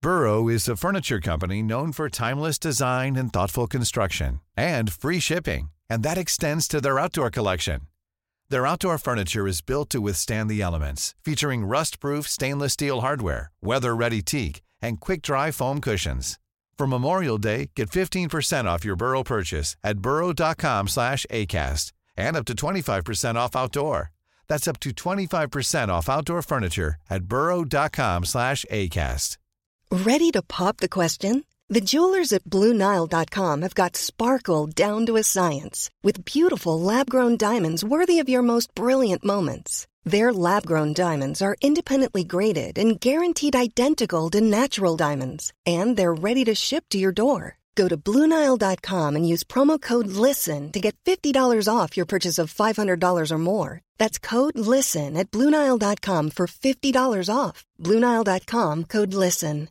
Burrow is a furniture company known for timeless design and thoughtful construction, and free shipping, and that extends to their outdoor collection. Their outdoor furniture is built to withstand the elements, featuring rust-proof stainless steel hardware, weather-ready teak, and quick-dry foam cushions. For Memorial Day, get 15% off your Burrow purchase at burrow.com/ACAST and up to 25% off outdoor. That's up to 25% off outdoor furniture at burrow.com/ACAST. Ready to pop the question? The jewelers at BlueNile.com have got sparkle down to a science with beautiful lab-grown diamonds worthy of your most brilliant moments. Their lab-grown diamonds are independently graded and guaranteed identical to natural diamonds, and they're ready to ship to your door. Go to BlueNile.com and use promo code LISTEN to get $50 off your purchase of $500 or more. That's code LISTEN at BlueNile.com for $50 off. BlueNile.com, code LISTEN.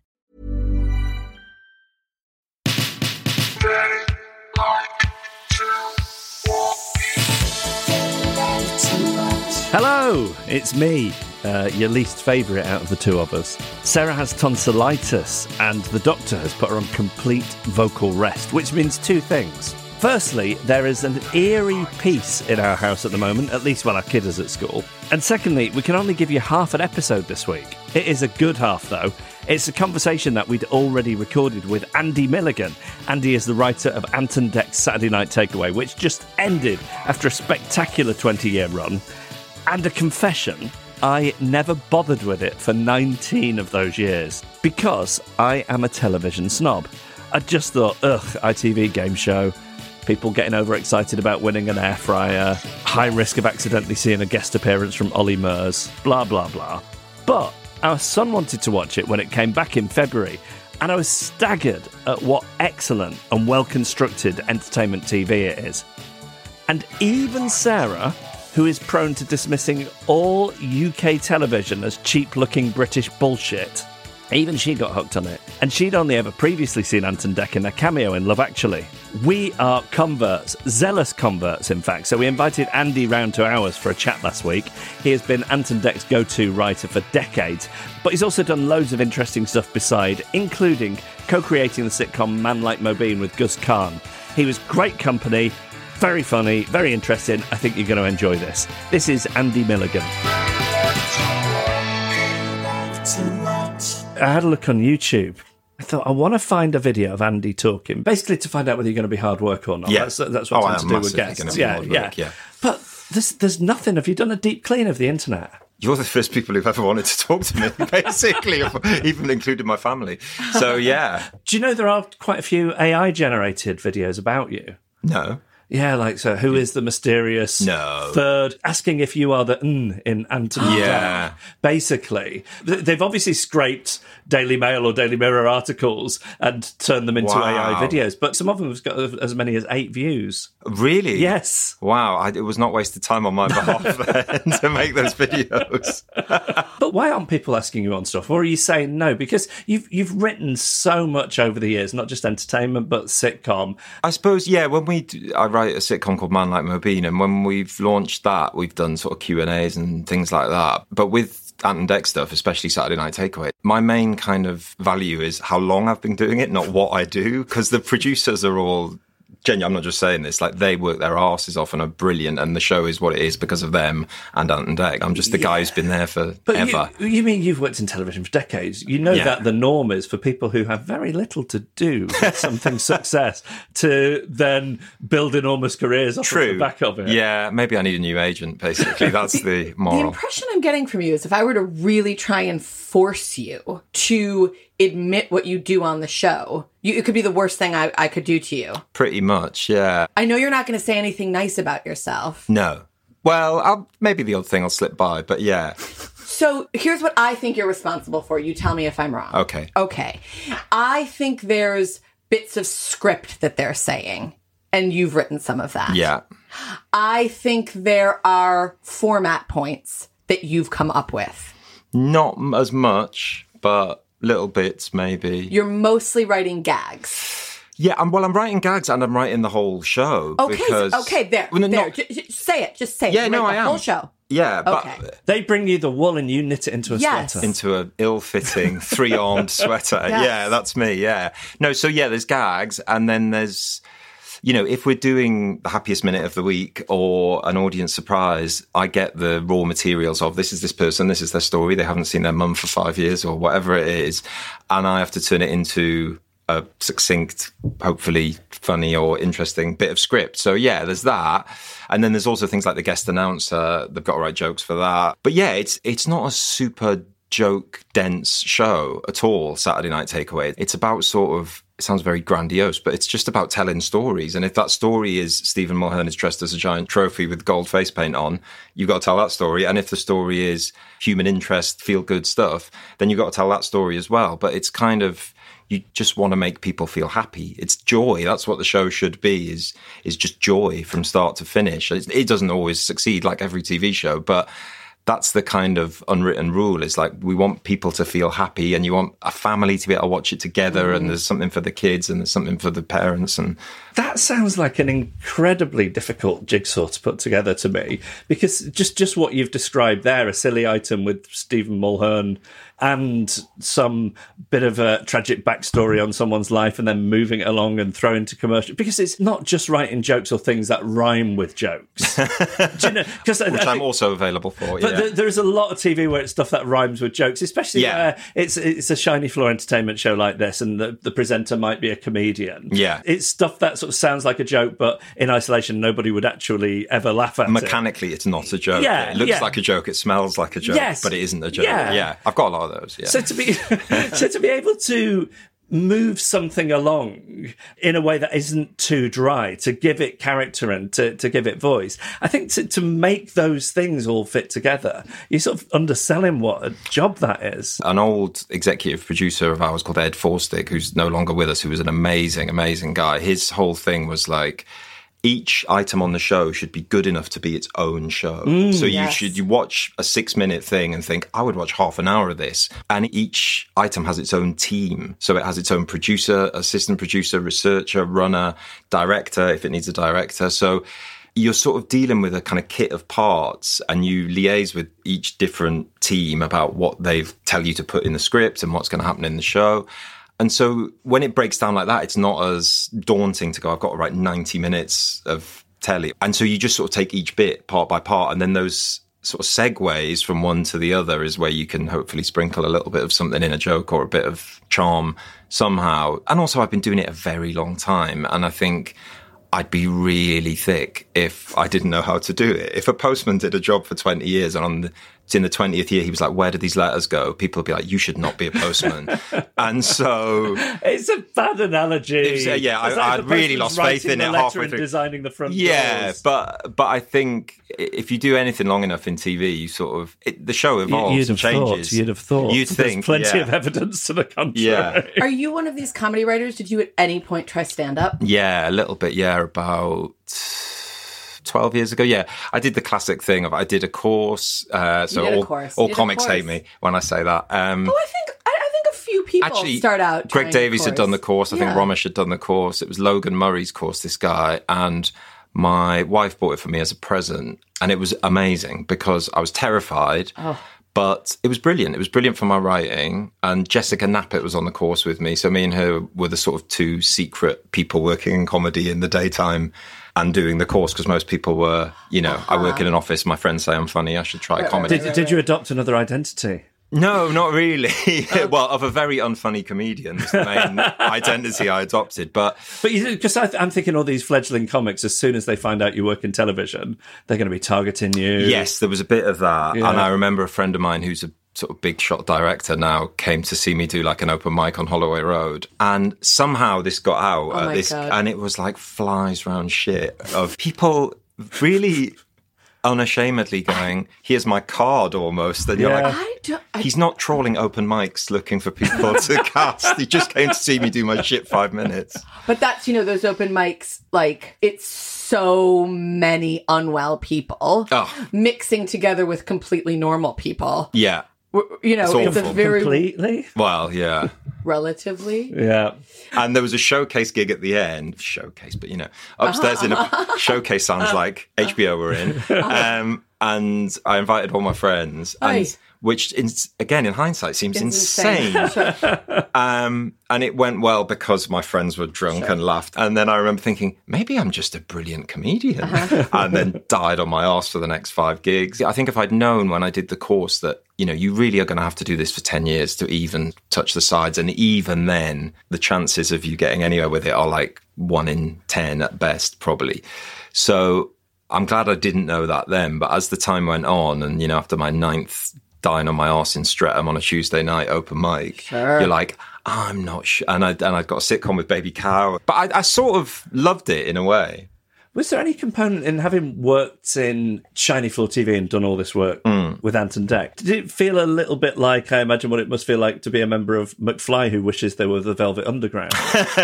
Hello, it's me, your least favourite out of the two of us. Sarah has tonsillitis, and the doctor has put her on complete vocal rest, which means two things. Firstly, there is an eerie peace in our house at the moment, at least while our kid is at school. And secondly, we can only give you half an episode this week. It is a good half, though. It's a conversation that we'd already recorded with Andy Milligan. Andy is the writer of Ant and Dec's Saturday Night Takeaway, which just ended after a spectacular 20-year run. And a confession, I never bothered with it for 19 of those years, because I am a television snob. I just thought, ITV game show, people getting overexcited about winning an air fryer, high risk of accidentally seeing a guest appearance from Ollie Murs, blah, blah, blah. But our son wanted to watch it when it came back in February, and I was staggered at what excellent and well-constructed entertainment TV it is. And even Sarah, who is prone to dismissing all UK television as cheap-looking British bullshit, even she got hooked on it. And she'd only ever previously seen Ant and Dec in their cameo in Love Actually. We are converts, zealous converts, in fact. So we invited Andy round to ours for a chat last week. He has been Ant and Dec's go-to writer for decades, but he's also done loads of interesting stuff beside, including co-creating the sitcom Man Like Mobeen with Gus Kahn. He was great company, very funny, very interesting. I think you're going to enjoy this. This is Andy Milligan. I had a look on YouTube. I thought, I want to find a video of Andy talking, basically to find out whether you're going to be hard work or not. Yeah. That's what I tend to do with guests. Yeah. But there's nothing. Have you done a deep clean of the internet? You're the first people who've ever wanted to talk to me, basically, even included my family. So, yeah. Do you know there are quite a few AI-generated videos about you? No. Yeah, like, so who is the mysterious third, asking if you are the in Anthony. Yeah. Basically, they've obviously scraped Daily Mail or Daily Mirror articles and turned them into AI videos, but some of them have got as many as 8 views. Really? Yes. Wow, it was not wasted time on my behalf then to make those videos. But why aren't people asking you on stuff? Or are you saying no? Because you've written so much over the years, not just entertainment, but sitcom. I suppose, yeah, I write a sitcom called Man Like Mobeen, and when we've launched that, we've done sort of Q&As and things like that. But with Ant and Dec stuff, especially Saturday Night Takeaway, my main kind of value is how long I've been doing it, not what I do, because the producers are all... I'm not just saying this, like, they work their arses off and are brilliant, and the show is what it is because of them and Ant and Dec. I'm just the guy who's been there for ever. You mean you've worked in television for decades? You know that the norm is for people who have very little to do with something success to then build enormous careers off the back of it. Yeah, maybe I need a new agent, basically. That's the moral. The impression I'm getting from you is if I were to really try and force you to admit what you do on the show, it could be the worst thing I could do to you. Pretty much, yeah. I know you're not going to say anything nice about yourself. No. Well, maybe the odd thing will slip by, but yeah. So here's what I think you're responsible for. You tell me if I'm wrong. Okay. I think there's bits of script that they're saying, and you've written some of that. Yeah. I think there are format points that you've come up with. Not as much, but little bits, maybe. You're mostly writing gags. Yeah, I'm writing gags and I'm writing the whole show. Okay, there. Well, there. Just say it. Just say it. Yeah, no, the I am. whole show. Yeah, but Okay. They bring you the wool and you knit it into a Yes. sweater. into an ill-fitting 3-armed sweater. Yes. Yeah, that's me. Yeah. No, so yeah, there's gags, and then there's, you know, if we're doing the happiest minute of the week or an audience surprise, I get the raw materials of this is this person, this is their story. They haven't seen their mum for 5 years or whatever it is, and I have to turn it into a succinct, hopefully funny or interesting bit of script. So yeah, there's that. And then there's also things like the guest announcer. They've got to write jokes for that. But yeah, it's not a super joke dense show at all, Saturday Night Takeaway. It's about sort of, it sounds very grandiose, but it's just about telling stories. And if that story is Stephen Mulhern is dressed as a giant trophy with gold face paint on, you've got to tell that story. And if the story is human interest, feel good stuff, then you've got to tell that story as well. But it's kind of, you just want to make people feel happy. It's joy. That's what the show should be, is just joy from start to finish. It doesn't always succeed like every TV show, but that's the kind of unwritten rule. Is like, we want people to feel happy, and you want a family to be able to watch it together, and there's something for the kids and there's something for the parents. And That sounds like an incredibly difficult jigsaw to put together to me, because just what you've described there, a silly item with Stephen Mulhern and some bit of a tragic backstory on someone's life and then moving it along and throwing to commercial, because it's not just writing jokes or things that rhyme with jokes. Do you know? which I'm also available for. But there's a lot of TV where it's stuff that rhymes with jokes, especially where it's a shiny floor entertainment show like this, and the presenter might be a comedian. Yeah. It's stuff that sort of sounds like a joke, but in isolation, nobody would actually ever laugh at it. Mechanically, it's not a joke. Yeah, it looks yeah. like a joke. It smells like a joke, Yes. but it isn't a joke. Yeah. Yeah, I've got a lot of those. Yeah. So to be able to move something along in a way that isn't too dry, to give it character and to give it voice, I think to make those things all fit together, you're sort of underselling what a job that is. An old executive producer of ours called Ed Forstick, who's no longer with us, who was an amazing, amazing guy. His whole thing was like, each item on the show should be good enough to be its own show. So you watch a 6-minute thing and think, I would watch half an hour of this. And each item has its own team. So it has its own producer, assistant producer, researcher, runner, director, if it needs a director. So you're sort of dealing with a kind of kit of parts, and you liaise with each different team about what they tell you to put in the script and what's going to happen in the show. And so when it breaks down like that, it's not as daunting to go, I've got to write 90 minutes of telly. And so you just sort of take each bit part by part, and then those sort of segues from one to the other is where you can hopefully sprinkle a little bit of something in a joke or a bit of charm somehow. And also, I've been doing it a very long time, and I think I'd be really thick if I didn't know how to do it. If a postman did a job for 20 years and in the 20th year he was like, where did these letters go? People would be like, you should not be a postman. And so It's a bad analogy. I really lost faith in it halfway through. Designing the front doors. but I think if you do anything long enough in TV, you sort of the show evolves, changes. You'd have thought. You'd think There's plenty of evidence to the contrary. Yeah. Are you one of these comedy writers? Did you at any point try stand-up? Yeah, a little bit. Yeah, about 12 years ago. Yeah, I did the classic thing of I did a course. All comics hate me when I say that. I think a few people start out. Greg Davies had done the course. I think Yeah. Romesh had done the course. It was Logan Murray's course, this guy. And my wife bought it for me as a present. And it was amazing because I was terrified. But it was brilliant. It was brilliant for my writing. And Jessica Knappett was on the course with me. So me and her were the sort of two secret people working in comedy in the daytime and doing the course, because most people were, I work in an office. My friends say I'm funny. I should try comedy. Did you adopt another identity? No, not really. Well, of a very unfunny comedian, was the main identity I adopted. But because I'm thinking all these fledgling comics, as soon as they find out you work in television, they're going to be targeting you. Yes, there was a bit of that. Yeah. And I remember a friend of mine who's a sort of big shot director now came to see me do like an open mic on Holloway Road. And somehow this got out and it was like flies round shit of people really unashamedly going, here's my card almost. And you're like, he's not trawling open mics looking for people to cast. He just came to see me do my shit 5 minutes. But that's, those open mics, like, it's so many unwell people mixing together with completely normal people. Yeah. It's a very completely. Well, yeah. Relatively. Yeah. And there was a showcase gig at the end. Showcase, but upstairs in a showcase sounds like HBO were in. And I invited all my friends, and which, again, in hindsight, seems insane. And it went well because my friends were drunk and laughed. And then I remember thinking, maybe I'm just a brilliant comedian. And then died on my arse for the next 5 gigs. I think if I'd known when I did the course that, you know, you really are going to have to do this for 10 years to even touch the sides. And even then, the chances of you getting anywhere with it are like 1 in 10 at best, probably. So I'm glad I didn't know that then. But as the time went on, and, you know, after my 9th dying on my arse in Streatham on a Tuesday night open mic, you're like, I'm not sure. And I'd got a sitcom with Baby Cow. But I sort of loved it in a way. Was there any component in having worked in Shiny Floor TV and done all this work with Ant and Dec? Did it feel a little bit like, I imagine, what it must feel like to be a member of McFly who wishes they were the Velvet Underground?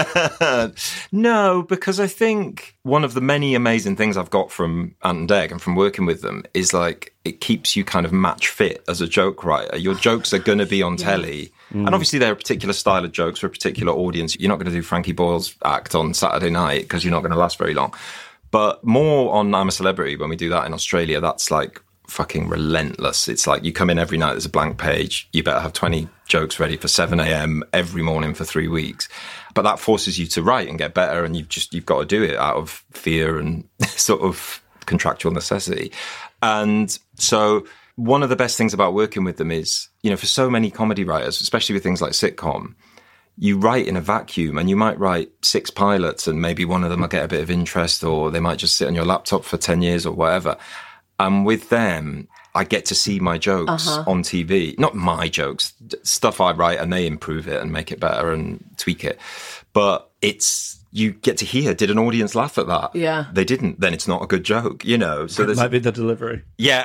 No, because I think one of the many amazing things I've got from Ant and Dec and from working with them is like it keeps you kind of match fit as a joke writer. Your jokes are going to be on telly. And obviously they're a particular style of jokes for a particular audience. You're not going to do Frankie Boyle's act on Saturday night because you're not going to last very long. But more on I'm a Celebrity, when we do that in Australia, that's like fucking relentless. It's like you come in every night, there's a blank page. You better have 20 jokes ready for 7 a.m. every morning for 3 weeks. But that forces you to write and get better. And you've got to do it out of fear and sort of contractual necessity. And so one of the best things about working with them is, you know, for so many comedy writers, especially with things like sitcom, you write in a vacuum, and you might write 6 pilots and maybe one of them will get a bit of interest, or they might just sit on your laptop for 10 years or whatever. And with them, I get to see my jokes on TV. Not my jokes, stuff I write, and they improve it and make it better and tweak it. But you get to hear, did an audience laugh at that? Yeah. They didn't, then it's not a good joke, you know. So it might be the delivery.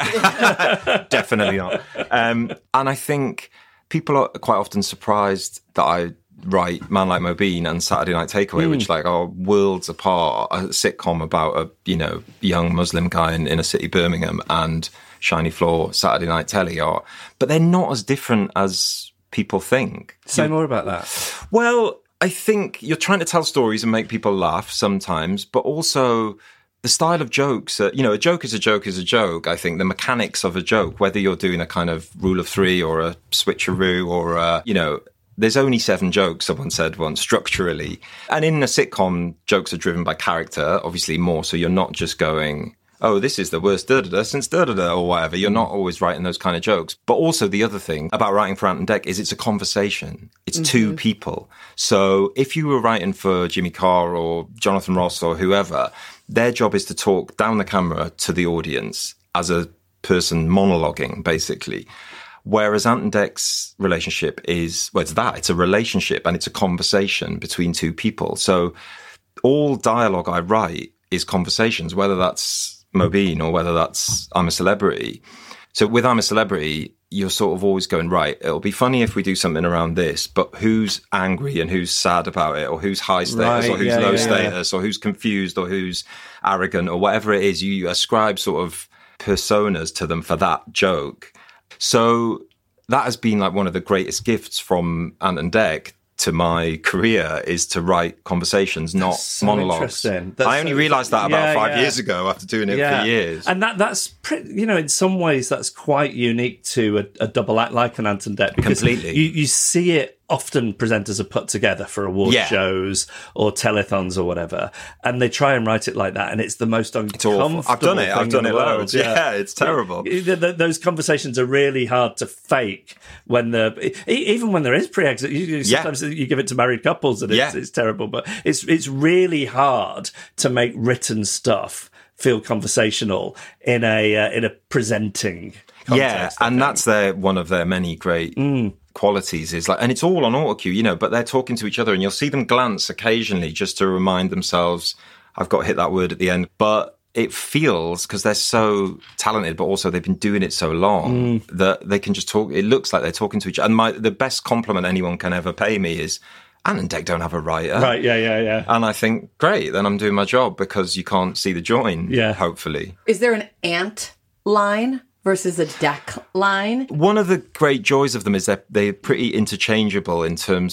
Yeah, definitely not. And I think people are quite often surprised that I write Man Like Mobeen and Saturday Night Takeaway, which like are worlds apart. A sitcom about a, you know, young Muslim guy in a city, Birmingham, and Shiny Floor Saturday Night Telly are, but they're not as different as people think. Say more about that. Well, I think you're trying to tell stories and make people laugh sometimes, but also the style of jokes, you know, a joke is a joke is a joke. I think the mechanics of a joke, whether you're doing a kind of rule of 3 or a switcheroo or, you know, there's only 7 jokes, someone said once, structurally. And in a sitcom, jokes are driven by character, obviously more. So you're not just going, oh, this is the worst da-da-da since da-da-da or whatever. You're not always writing those kind of jokes. But also the other thing about writing for Ant and Dec is it's a conversation. It's 2 people. So if you were writing for Jimmy Carr or Jonathan Ross or whoever, their job is to talk down the camera to the audience as a person monologuing, basically. Whereas Ant and Dec's relationship is, well, it's a relationship and it's a conversation between 2 people. So all dialogue I write is conversations, whether that's Mobeen or whether that's I'm a Celebrity. So with I'm a Celebrity, you're sort of always going, right, it'll be funny if we do something around this, but who's angry and who's sad about it, or who's high status or who's low status, or who's confused or who's arrogant or whatever it is, you ascribe sort of personas to them for that joke. So that has been like one of the greatest gifts from Ant and Dec to my career, is to write conversations, not monologues. I only realised that about 5 years ago after doing it for years. And that's pretty, you know, in some ways that's quite unique to a double act like an Ant and Dec, because completely. You see it often present as a put together for award shows or telethons or whatever, and they try and write it like that, and it's the most uncomfortable. I've done it loads. Yeah, it's terrible. Those conversations are really hard to fake even when there is pre-exit. Sometimes you give it to married couples and it's terrible, but it's really hard to make written stuff feel conversational in a presenting context. Yeah, and that's one of their many great qualities, is like, and it's all on auto cue, you know, but they're talking to each other and you'll see them glance occasionally just to remind themselves, I've got to hit that word at the end. But it feels, because they're so talented, but also they've been doing it so long, that they can just talk. It looks like they're talking to each other. And the best compliment anyone can ever pay me is, Ant and Dec don't have a writer. Right, yeah. And I think, great, then I'm doing my job, because you can't see the join, hopefully. Is there an Ant line versus a Dec line? One of the great joys of them is that they're pretty interchangeable in terms of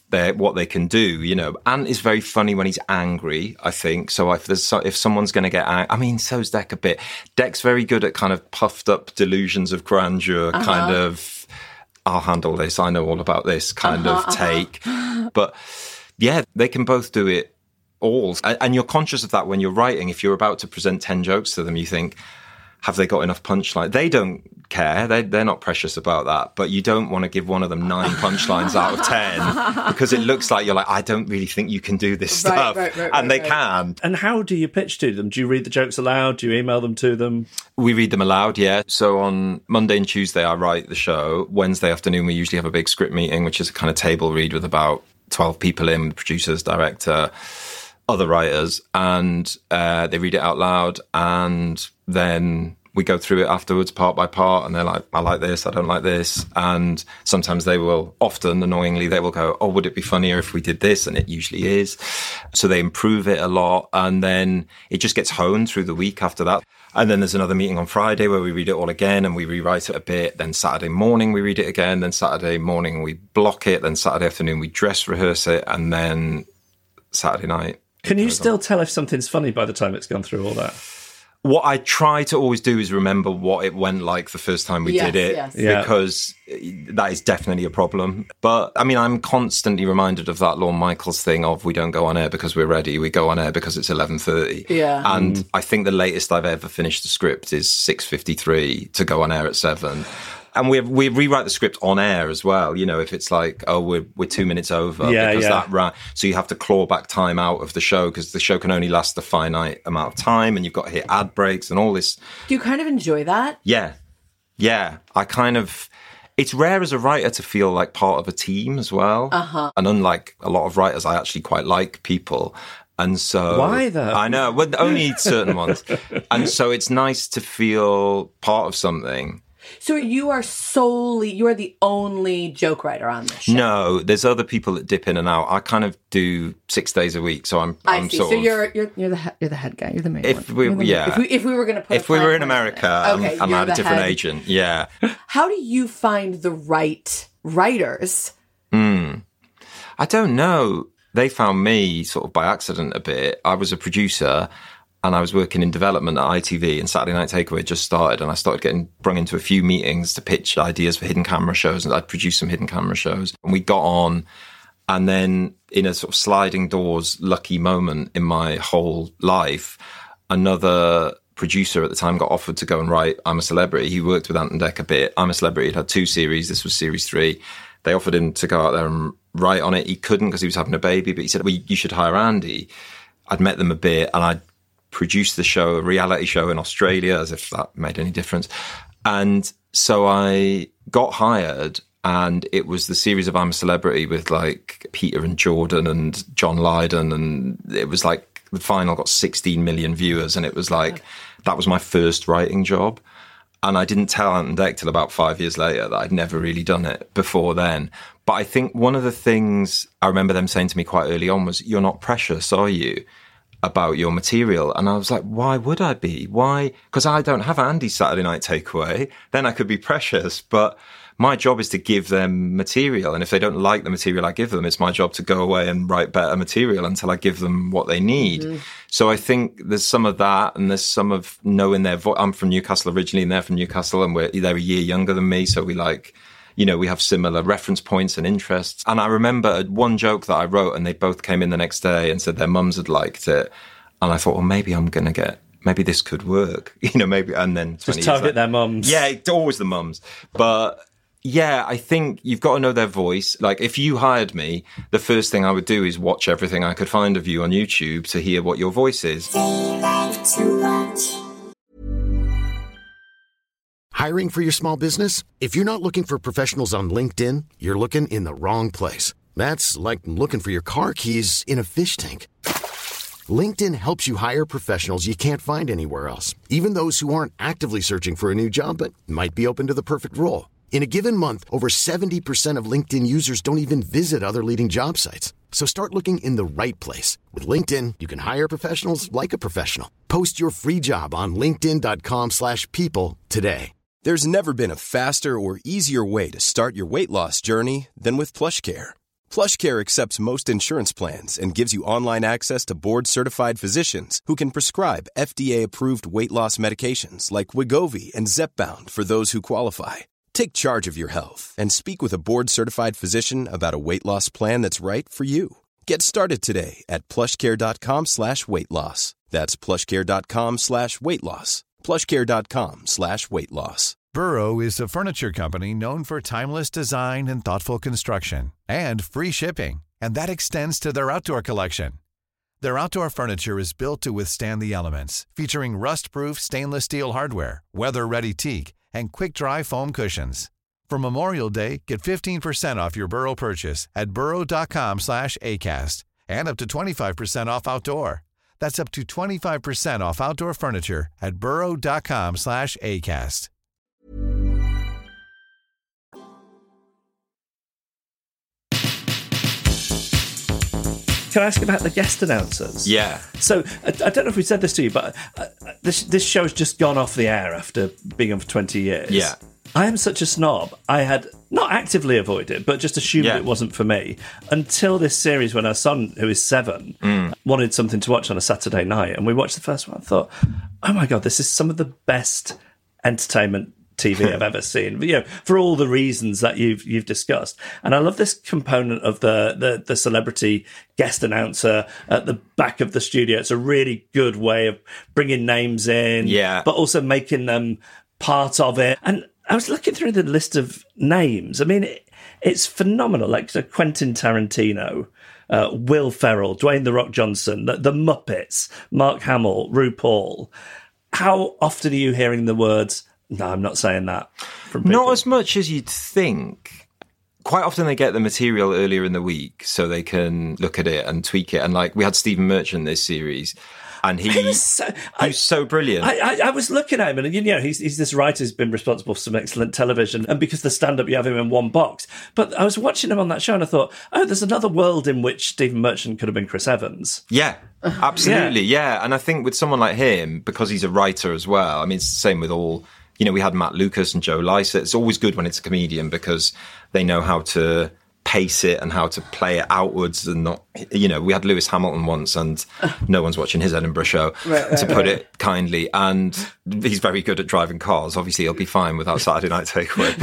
what they can do, you know. Ant is very funny when he's angry, I think. So if someone's going to get angry, I mean, so's Dec a bit. Dec's very good at kind of puffed up delusions of grandeur, kind of, I'll handle this, I know all about this kind of take. But yeah, they can both do it all. And you're conscious of that when you're writing. If you're about to present 10 jokes to them, you think, have they got enough punchline? They don't care. They're not precious about that. But you don't want to give one of them 9 punchlines out of 10 because it looks like you're like, I don't really think you can do this stuff. And they can. And how do you pitch to them? Do you read the jokes aloud? Do you email them to them? We read them aloud, yeah. So on Monday and Tuesday, I write the show. Wednesday afternoon, we usually have a big script meeting, which is a kind of table read with about 12 people in, producers, director, other writers, and they read it out loud, and then we go through it afterwards part by part, and they're like, I like this, I don't like this. And sometimes they will, often annoyingly, they will go, oh, would it be funnier if we did this? And it usually is. So they improve it a lot, and then it just gets honed through the week after that. And then there's another meeting on Friday where we read it all again and we rewrite it a bit. Then Saturday morning we read it again. Then Saturday morning we block it. Then Saturday afternoon we dress rehearse it. And then Saturday night. Can you still tell if something's funny by the time it's gone through all that? What I try to always do is remember what it went like the first time we did it, because that is definitely a problem. But, I mean, I'm constantly reminded of that Lorne Michaels thing of we don't go on air because we're ready, we go on air because it's 11:30. Yeah. And I think the latest I've ever finished the script is 6:53 to go on air at 7. And we rewrite the script on air as well. You know, if it's like, oh, we're 2 minutes over, because that so you have to claw back time out of the show because the show can only last a finite amount of time, and you've got to hit ad breaks and all this. Do you kind of enjoy that? Yeah. I kind of. It's rare as a writer to feel like part of a team as well. And unlike a lot of writers, I actually quite like people. And so why though? I know, well, only certain ones. And so it's nice to feel part of something. So you are the only joke writer on this show? No, there's other people that dip in and out. I kind of do 6 days a week, so I'm see. sort so of... you're the head guy. You're the main one. If we were going to put... If we were in America, I'm at a different agent, yeah. How do you find the right writers? I don't know. They found me sort of by accident a bit. I was a producer, and I was working in development at ITV, and Saturday Night Takeaway just started, and I started getting brung into a few meetings to pitch ideas for hidden camera shows, and I'd produce some hidden camera shows. And we got on, and then in a sort of sliding doors lucky moment in my whole life, another producer at the time got offered to go and write I'm a Celebrity. He worked with Ant and Dec a bit. I'm a Celebrity had 2 series. This was series 3. They offered him to go out there and write on it. He couldn't because he was having a baby, but he said, well, you should hire Andy. I'd met them a bit, and I'd produced the show, a reality show in Australia, as if that made any difference. And so I got hired, and it was the series of I'm a Celebrity with like Peter and Jordan and John Lydon, and it was like the final got 16 million viewers, and it was like that was my first writing job. And I didn't tell Ant and Dec till about 5 years later that I'd never really done it before then. But I think one of the things I remember them saying to me quite early on was, you're not precious, are you, about your material? And I was like, why would I be? Why? Because I don't have Andy's Saturday Night Takeaway. Then I could be precious. But my job is to give them material. And if they don't like the material I give them, it's my job to go away and write better material until I give them what they need. Mm-hmm. So I think there's some of that, and there's some of knowing their voice. I'm from Newcastle originally, and they're from Newcastle, and they're a year younger than me. So we we have similar reference points and interests. And I remember one joke that I wrote, and they both came in the next day and said their mums had liked it. And I thought, well, maybe this could work, maybe. And then just target their mums. Yeah, always the mums. But yeah, I think you've got to know their voice. Like, if you hired me, the first thing I would do is watch everything I could find of you on YouTube to hear what your voice is. Hiring for your small business? If you're not looking for professionals on LinkedIn, you're looking in the wrong place. That's like looking for your car keys in a fish tank. LinkedIn helps you hire professionals you can't find anywhere else, even those who aren't actively searching for a new job but might be open to the perfect role. In a given month, over 70% of LinkedIn users don't even visit other leading job sites. So start looking in the right place. With LinkedIn, you can hire professionals like a professional. Post your free job on linkedin.com/people today. There's never been a faster or easier way to start your weight loss journey than with PlushCare. PlushCare accepts most insurance plans and gives you online access to board-certified physicians who can prescribe FDA-approved weight loss medications like Wegovy and Zepbound for those who qualify. Take charge of your health and speak with a board-certified physician about a weight loss plan that's right for you. Get started today at plushcare.com/weight loss. That's plushcare.com/weight loss. plushcare.com/weight loss. Burrow is a furniture company known for timeless design and thoughtful construction, and free shipping, and that extends to their outdoor collection. Their outdoor furniture is built to withstand the elements, featuring rust-proof stainless steel hardware, weather-ready teak, and quick-dry foam cushions. For Memorial Day, get 15% off your Burrow purchase at burrow.com/ACAST, and up to 25% off outdoor. That's up to 25% off outdoor furniture at burrow.com/ACAST. Can I ask about the guest announcers? Yeah. So, I don't know if we said this to you, but this show's just gone off the air after being on for 20 years. Yeah. I am such a snob. I had not actively avoided, but just assumed it wasn't for me until this series when our son, who is 7, wanted something to watch on a Saturday night. And we watched the first one and thought, oh my God, this is some of the best entertainment TV I've ever seen, for all the reasons that you've discussed. And I love this component of the celebrity guest announcer at the back of the studio. It's a really good way of bringing names in, but also making them part of it. And I was looking through the list of names. I mean, it's phenomenal. Like Quentin Tarantino, Will Ferrell, Dwayne The Rock Johnson, the Muppets, Mark Hamill, RuPaul. How often are you hearing the words, no, I'm not saying that from people? Not as much as you'd think. Quite often they get the material earlier in the week so they can look at it and tweak it. And like we had Stephen Merchant this series, and he's so brilliant. I was looking at him, and he's this writer who's been responsible for some excellent television, and because the stand-up you have him in one box. But I was watching him on that show, and I thought, oh, there's another world in which Stephen Merchant could have been Chris Evans. Yeah, absolutely, yeah. And I think with someone like him, because he's a writer as well, I mean, it's the same with all... we had Matt Lucas and Joe Lycett. It's always good when it's a comedian because they know how to pace it and how to play it outwards and not, we had Lewis Hamilton once and no one's watching his Edinburgh show, to put it kindly. And he's very good at driving cars. Obviously, he'll be fine without Saturday Night Takeaway.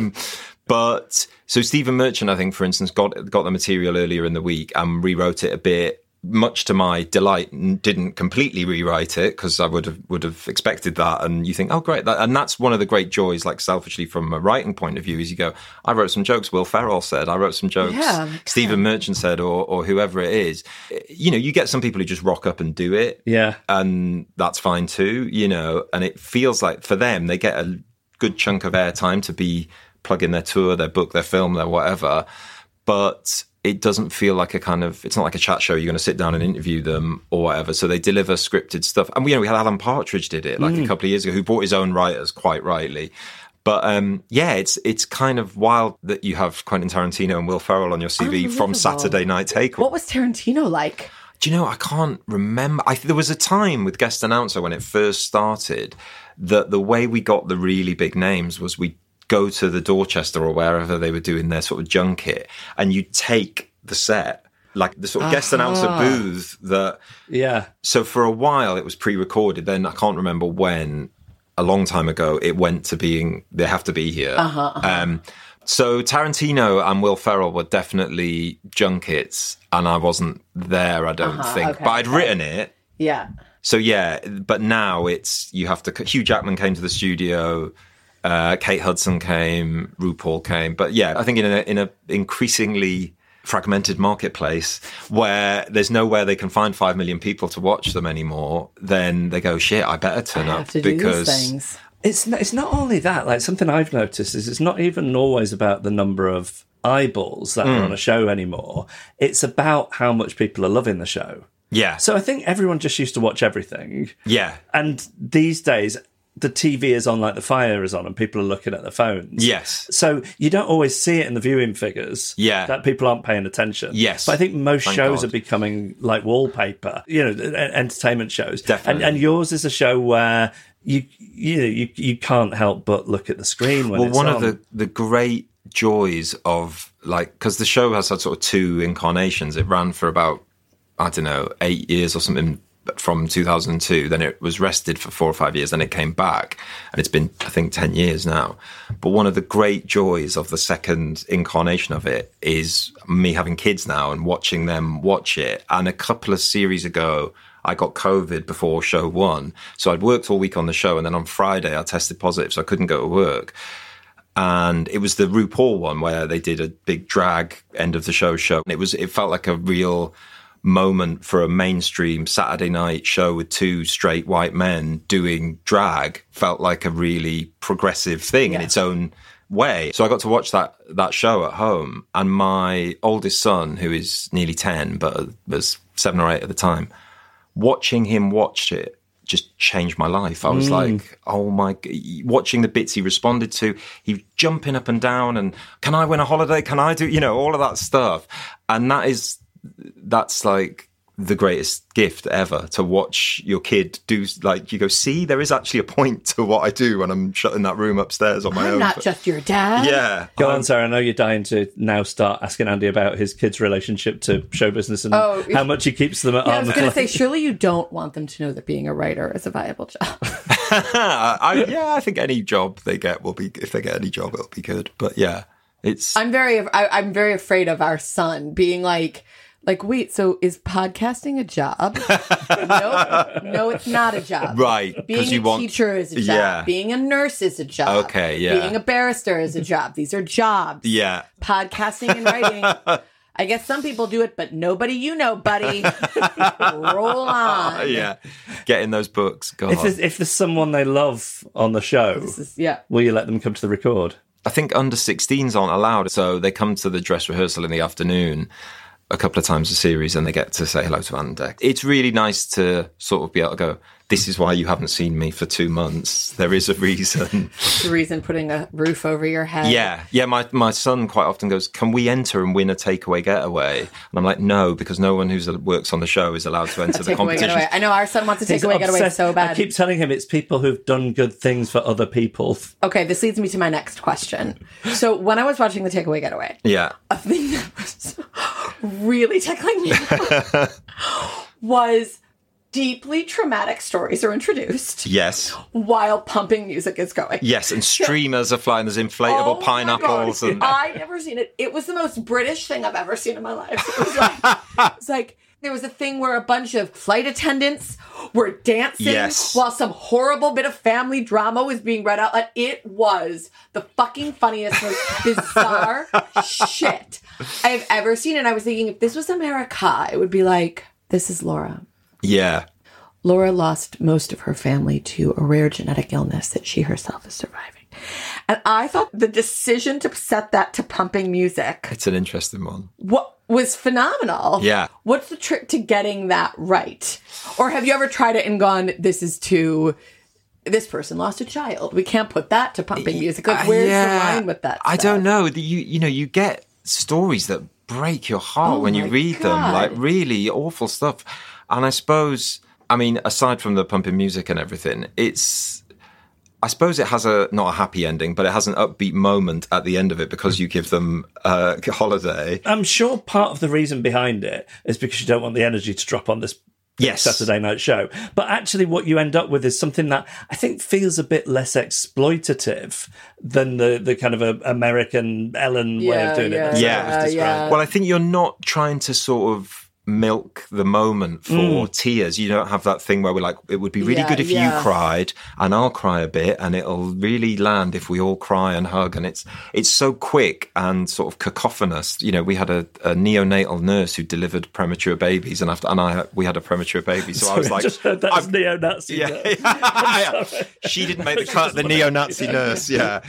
But so Stephen Merchant, I think, for instance, got the material earlier in the week and rewrote it a bit. Much to my delight, didn't completely rewrite it because I would have expected that. And you think, oh, great. And that's one of the great joys, like selfishly from a writing point of view, is you go, I wrote some jokes Will Ferrell said, I wrote some jokes Stephen Merchant said, or whoever it is. You get some people who just rock up and do it. Yeah. And that's fine too, and it feels like for them, they get a good chunk of airtime to be plugging their tour, their book, their film, their whatever. But it doesn't feel like it's not like a chat show. You're going to sit down and interview them or whatever. So they deliver scripted stuff. And we had Alan Partridge did it a couple of years ago, who brought his own writers quite rightly. But it's kind of wild that you have Quentin Tarantino and Will Ferrell on your CV from Saturday Night Takeaway. What was Tarantino like? Do you know, I can't remember. There was a time with Guest Announcer when it first started that the way we got the really big names was we go to the Dorchester or wherever they were doing their sort of junket, and you take the set, like the sort of guest announcer booth that... Yeah. So for a while it was pre-recorded. Then I can't remember when, a long time ago, it went to being, they have to be here. So Tarantino and Will Ferrell were definitely junkets, and I wasn't there, I don't think. Okay, but I'd written it. Yeah. So yeah, but now you have to... Hugh Jackman came to the studio... Kate Hudson came, RuPaul came. But yeah, I think in a increasingly fragmented marketplace where there's nowhere they can find 5 million people to watch them anymore, then they go, shit, I better turn up because... these things. It's not only that. Like, something I've noticed is it's not even always about the number of eyeballs that are on a show anymore. It's about how much people are loving the show. Yeah. So I think everyone just used to watch everything. Yeah. And these days... the TV is on like the fire is on and people are looking at their phones. Yes. So you don't always see it in the viewing figures. Yeah. That people aren't paying attention. Yes. But I think most shows are becoming like wallpaper, entertainment shows. Definitely. And yours is a show where you can't help but look at the screen when it's on. One of the great joys of, like, because the show has had sort of 2 incarnations. It ran for about, I don't know, 8 years or something from 2002. Then it was rested for 4 or 5 years. Then it came back, and it's been, I think, 10 years now. But one of the great joys of the second incarnation of it is me having kids now and watching them watch it. And a couple of series ago, I got COVID before show 1. So I'd worked all week on the show, and then on Friday I tested positive, so I couldn't go to work. And it was the RuPaul one where they did a big drag end of the show. And it felt like a real moment for a mainstream Saturday night show with 2 straight white men doing drag. Felt like a really progressive thing in its own way. So I got to watch that show at home, and my oldest son, who is nearly 10 but was 7 or 8 at the time, watching him watch it just changed my life. I was like, oh my, watching the bits he responded to, he was jumping up and down and, can I win a holiday? Can I do, all of that stuff. And that's like the greatest gift ever, to watch your kid do, like, you go, see, there is actually a point to what I do when I'm shut in that room upstairs on my own. I'm not just your dad. Yeah. Go on, Sarah. I know you're dying to now start asking Andy about his kids' relationship to show business and how much he keeps them at arm's I was going length. to say, surely you don't want them to know that being a writer is a viable job. I think any job they get will be, if they get any job, it'll be good. But yeah, I'm very afraid of our son being like, wait, so is podcasting a job? No, it's not a job. Right. Being a teacher is a job. Yeah. Being a nurse is a job. Okay, yeah. Being a barrister is a job. These are jobs. Yeah. Podcasting and writing. I guess some people do it, but nobody buddy. Roll on. Yeah. Getting those books. God. If there's someone they love on the show, will you let them come to the record? I think under 16s aren't allowed, so they come to the dress rehearsal in the afternoon a couple of times a series, and they get to say hello to Ant and Dec. It's really nice to sort of be able to go, this is why you haven't seen me for 2 months. There is a reason. The reason putting a roof over your head. Yeah. My son quite often goes, can we enter and win a takeaway getaway? And I'm like, no, because no one who works on the show is allowed to enter the competition. Getaway. I know our son wants a takeaway getaway so bad. I keep telling him it's people who've done good things for other people. Okay, this leads me to my next question. So when I was watching the takeaway getaway, a thing that was really tickling me was deeply traumatic stories are introduced. Yes. While pumping music is going. Yes, and streamers are flying. There's inflatable pineapples. And I'd never seen it. It was the most British thing I've ever seen in my life. It was like there was a thing where a bunch of flight attendants were dancing while some horrible bit of family drama was being read out. Like, it was the fucking funniest, most bizarre shit I've ever seen. And I was thinking, if this was America, it would be like, this is Laura. Yeah. Laura lost most of her family to a rare genetic illness that she herself is surviving. And I thought the decision to set that to pumping music, it's an interesting one. What was phenomenal. Yeah. What's the trick to getting that right? Or have you ever tried it and gone, this person lost a child. We can't put that to pumping music. Like, where's the line with that stuff? I don't know. You get stories that break your heart when you read them, like really awful stuff. And I suppose, aside from the pumping music and everything, I suppose it has not a happy ending, but it has an upbeat moment at the end of it because you give them a holiday. I'm sure part of the reason behind it is because you don't want the energy to drop on this Saturday night show. But actually what you end up with is something that I think feels a bit less exploitative than the kind of American Ellen way of doing it. Yeah. Well, I think you're not trying to sort of milk the moment for tears. You don't have that thing where we're like, it would be really good if you cried and I'll cry a bit, and it'll really land if we all cry and hug. And it's so quick and sort of cacophonous. We had a neonatal nurse who delivered premature babies, and we had a premature baby. So I was like, I just heard that's neo-Nazi. Yeah. She didn't make the cut, the neo-Nazi nurse. Yeah.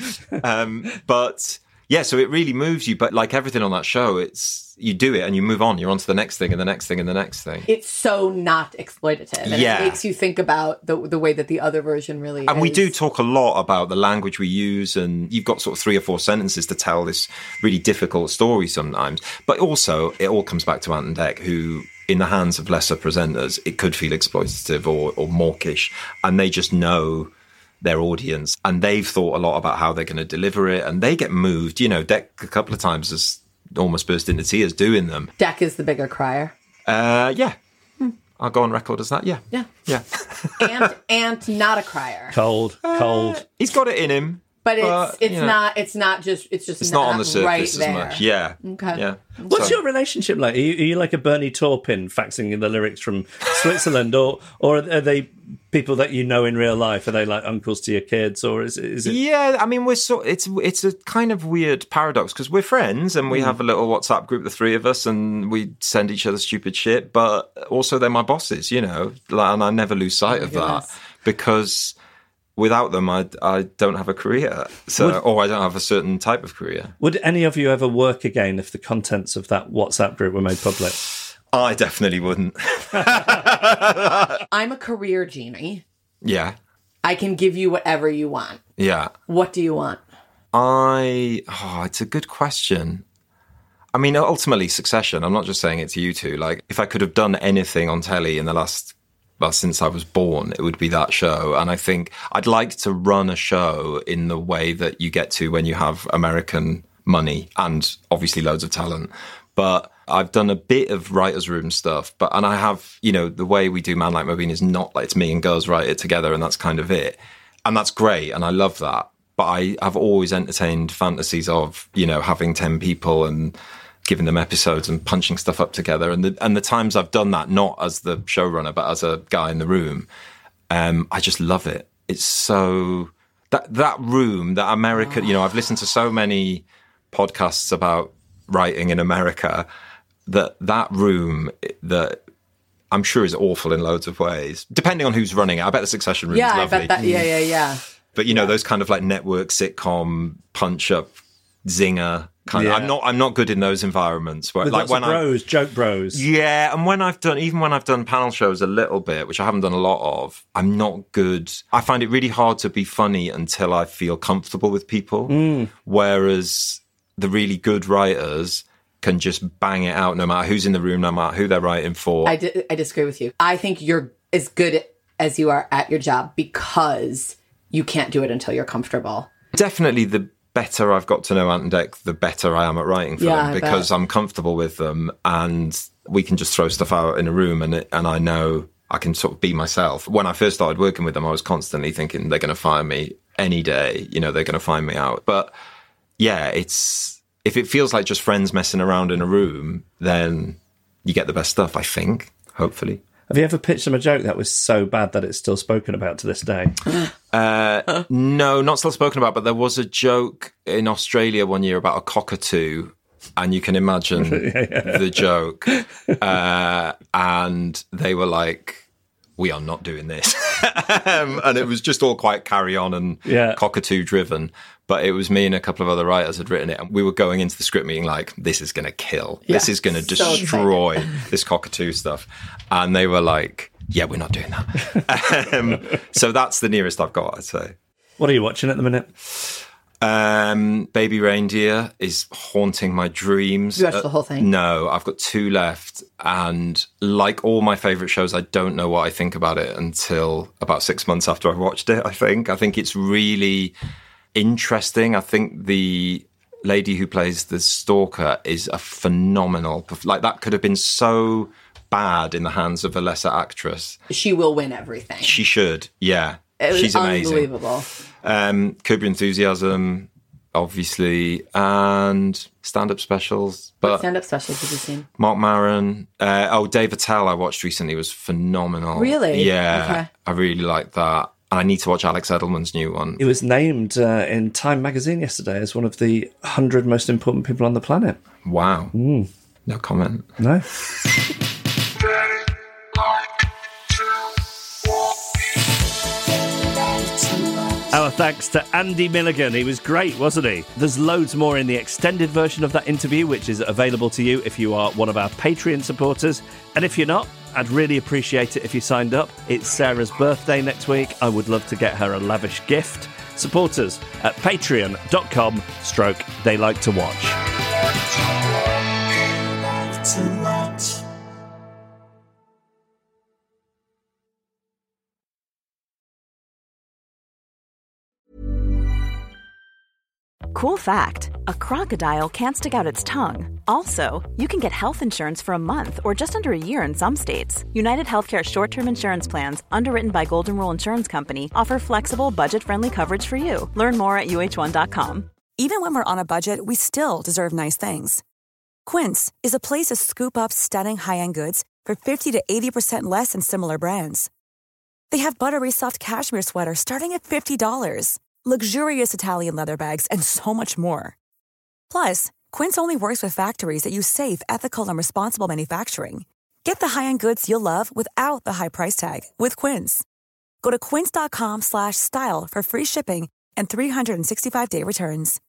But yeah, so it really moves you. But like everything on that show, you do it and you move on. You're on to the next thing and the next thing and the next thing. It's so not exploitative. And it makes you think about the way that the other version really is. And we do talk a lot about the language we use, and you've got sort of 3 or 4 sentences to tell this really difficult story sometimes. But also, it all comes back to Ant and Dec, who, in the hands of lesser presenters, it could feel exploitative or mawkish. And they just know their audience, and they've thought a lot about how they're going to deliver it, and they get moved. You know, Dec a couple of times has almost burst into tears doing them. Dec is the bigger crier. Yeah. I'll go on record as that. Yeah. Yeah. and not a crier. Cold. He's got it in him. But it's not on the surface right as there. much. Yeah. Okay. Yeah. What's your relationship like? Are you like a Bernie Taupin faxing the lyrics from Switzerland, or are they people that you know in real life? Are they like uncles to your kids, or is it? Yeah, I mean, it's a kind of weird paradox because we're friends and we have a little WhatsApp group, the three of us, and we send each other stupid shit. But also, they're my bosses, you know, and I never lose sight of that because without them, I don't have a career, or I don't have a certain type of career. Would any of you ever work again if the contents of that WhatsApp group were made public? I definitely wouldn't. I'm a career genie. Yeah. I can give you whatever you want. Yeah. What do you want? It's a good question. I mean, ultimately, Succession. I'm not just saying it to you two. Like, if I could have done anything on telly in the last, since I was born, it would be that show. And I think I'd like to run a show in the way that you get to when you have American money and obviously loads of talent. But I've done a bit of writer's room stuff, and I have, you know, the way we do Man Like Mobeen is not like it's me and girls write it together and that's kind of it. And that's great. And I love that. But I have always entertained fantasies of, you know, having 10 people and giving them episodes and punching stuff up together. And the times I've done that, not as the showrunner, but as a guy in the room, I just love it. It's so that room, that America, you know, I've listened to so many podcasts about writing in America, that room that I'm sure is awful in loads of ways, depending on who's running it. I bet the Succession room is lovely. I bet that, yeah. But, you know, those kind of like network sitcom, punch-up, zinger kind of... I'm not good in those environments. With like lots of joke bros. Yeah, and when I've done panel shows a little bit, which I haven't done a lot of, I'm not good. I find it really hard to be funny until I feel comfortable with people. Whereas the really good writers can just bang it out no matter who's in the room, no matter who they're writing for. I disagree with you. I think you're as good as you are at your job because you can't do it until you're comfortable. Definitely the better I've got to know Ant and Dec, the better I am at writing for them because I'm comfortable with them and we can just throw stuff out in a room and I know I can sort of be myself. When I first started working with them, I was constantly thinking they're going to fire me any day. You know, they're going to find me out. But yeah, if it feels like just friends messing around in a room, then you get the best stuff, I think, hopefully. Have you ever pitched them a joke that was so bad that it's still spoken about to this day? No, not still spoken about, but there was a joke in Australia one year about a cockatoo, and you can imagine the joke. And they were like, we are not doing this. And it was just all quite carry on and cockatoo driven. But it was me and a couple of other writers had written it. And we were going into the script meeting like, this is going to kill. Yeah, this is going to destroy this cockatoo stuff. And they were like, yeah, we're not doing that. So that's the nearest I've got, I'd say. What are you watching at the minute? Baby Reindeer is haunting my dreams. You watched the whole thing? No, I've got 2 left. And like all my favourite shows, I don't know what I think about it until about 6 months after I've watched it, I think it's really interesting. I think the lady who plays the stalker is a phenomenal... Like, that could have been so bad in the hands of a lesser actress. She will win everything. She should, yeah. She's amazing. Unbelievable. Curb Your Enthusiasm, obviously, and stand-up specials. But what stand-up specials have you seen? Mark Maron. Dave Attell I watched recently was phenomenal. Really? Yeah. Okay. I really liked that. And I need to watch Alex Edelman's new one. It was named in Time magazine yesterday as one of the 100 most important people on the planet. Wow. No comment. No. Our thanks to Andy Milligan. He was great, wasn't he? There's loads more in the extended version of that interview, which is available to you if you are one of our Patreon supporters. And if you're not, I'd really appreciate it if you signed up. It's Sarah's birthday next week. I would love to get her a lavish gift. Support us at patreon.com/theyliketowatch. Cool fact, a crocodile can't stick out its tongue. Also, you can get health insurance for a month or just under a year in some states. United Healthcare short-term insurance plans, underwritten by Golden Rule Insurance Company, offer flexible, budget-friendly coverage for you. Learn more at uh1.com. Even when we're on a budget, we still deserve nice things. Quince is a place to scoop up stunning high-end goods for 50 to 80% less than similar brands. They have buttery soft cashmere sweaters starting at $50, luxurious Italian leather bags, and so much more. Plus, Quince only works with factories that use safe, ethical, and responsible manufacturing. Get the high-end goods you'll love without the high price tag with Quince. Go to quince.com/style for free shipping and 365-day returns.